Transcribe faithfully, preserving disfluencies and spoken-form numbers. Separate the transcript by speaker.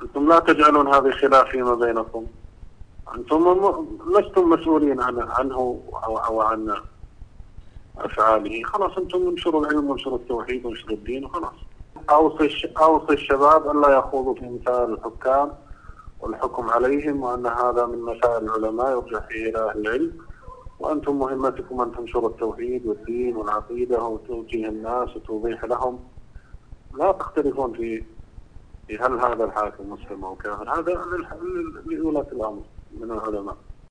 Speaker 1: أنتم لا تجعلون هذه خلاف فيما بينكم. أنتم لستم مسؤولين عن عنه أو, أو عن أفعاله. خلاص أنتم انشروا العلم وانشروا التوحيد وانشروا الدين وخلاص. أوصي أوصي الشباب أن لا يخوضوا في مسائل الحكام والحكم عليهم، وأن هذا من مسائل العلماء يرجع فيه إلى أهل العلم، وأنتم مهمتكم أن تنشروا التوحيد والدين والعقيدة وتوجيه الناس وتوضيح لهم. لا تختلفون في هل هذا الحاكم مسلم أو كافر، هذا لولاة الأمر من العلماء.